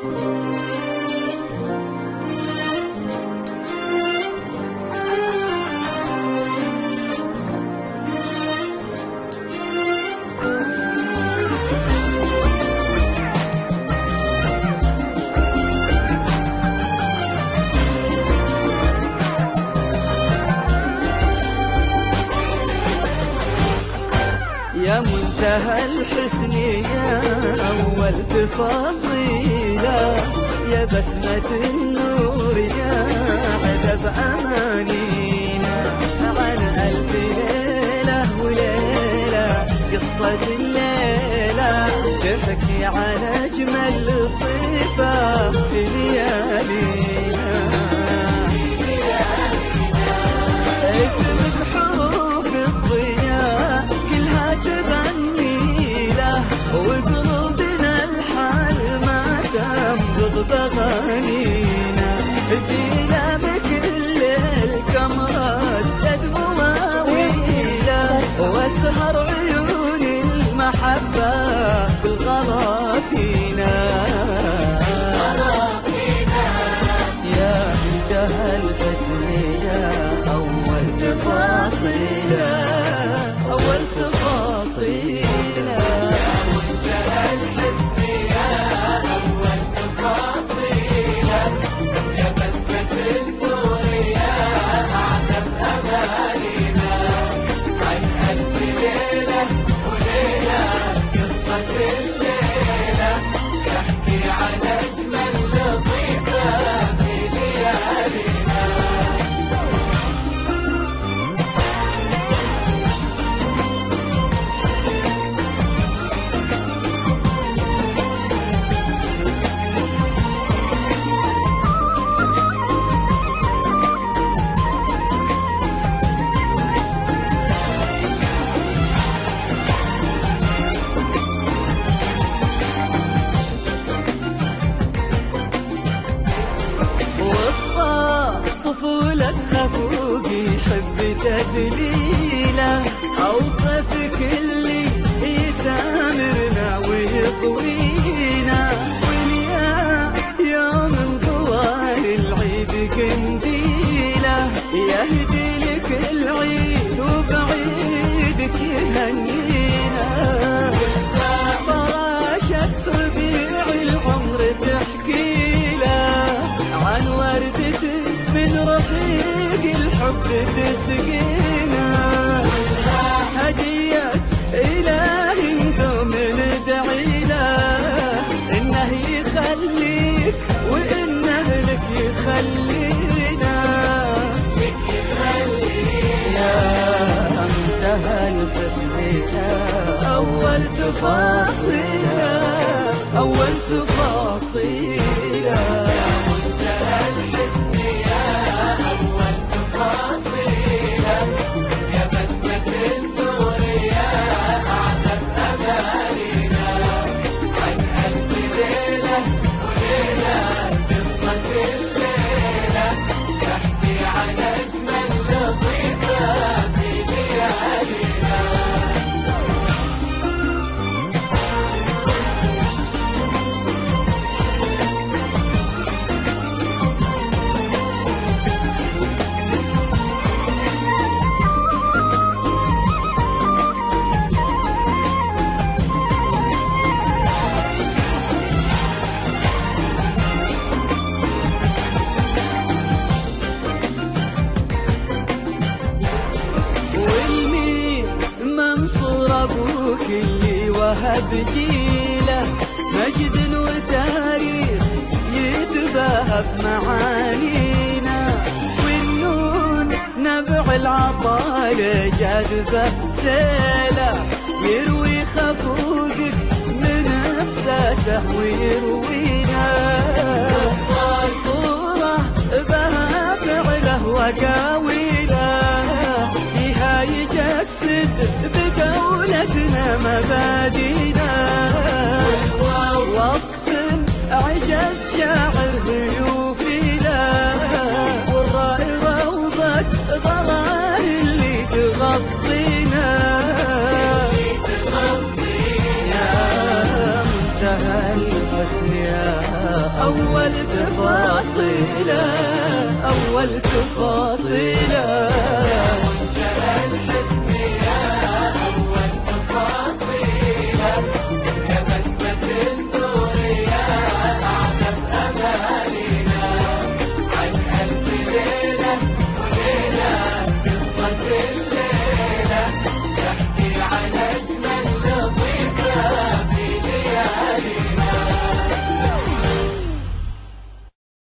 يا منتهى الحسن يا أول تفاصيله، يا بسمة النور يا عذب أمانينا، عن ألف ليلة وليلة قصة الليلة تحكي عن أجمل الطيفة في ليالينا. اسمك حروف الضياء كلها تغني له، وقلوبنا الحال ما تنبض بغانينا، فينا بكل الكمرات تدمو مواويله، واسهر عيون المحبة بالغلا فينا. يا منتهى الحسن يا أول تفاصيله، أول تفاصيله، يا منتهى الحسن يا أول تفاصيله، يا بسمة النور يا أعذب أمانينا، عن ألف ليلة وليلة قصة الليلة تحكي عن أجمل لطيفة في ليالينا. طفولة خفوق يحب تدليله، أوقفك اللي يسامرنا ويطوينا، واليا يوم طوال العيد قنديله، يهدي لك العيد وبعيدك يهنينا، فراشة ربيع العمر تحكي له، عن وردة من رحيق الحب تسقينا، هدية إلهي ندوم ندعي له، إنه يخليك وإنه لك يخلينا، لك يخلينا. يا منتهى الحسن يا أول تفاصيله، أول تفاصيله، يا منتهى الحسن يا أول تفاصيله، يا بسمة النور يا أعذب أمانينا، عن ألف ليلة وليلة قصة الليلة تحكي عن أجمل لطيفة في ليالينا. منصور أبوك اللي وهب جيله مجد وتاريخ يتباهى بمعانينا، والنون نبع العطايا جاذبه سيله، يروي خفوقك من إحساسه ويروينا، صورة بها فعله وقاويله، فيها يجسد بدولتنا مبادئنا، وصف عجز شاعر ضيوفنا، والراء روضة ظلال اللي تغطينا، يا منتهى الحسن الحسن يا أول تفاصيله، أول تفاصيله. الليلة يحكي عن أجمل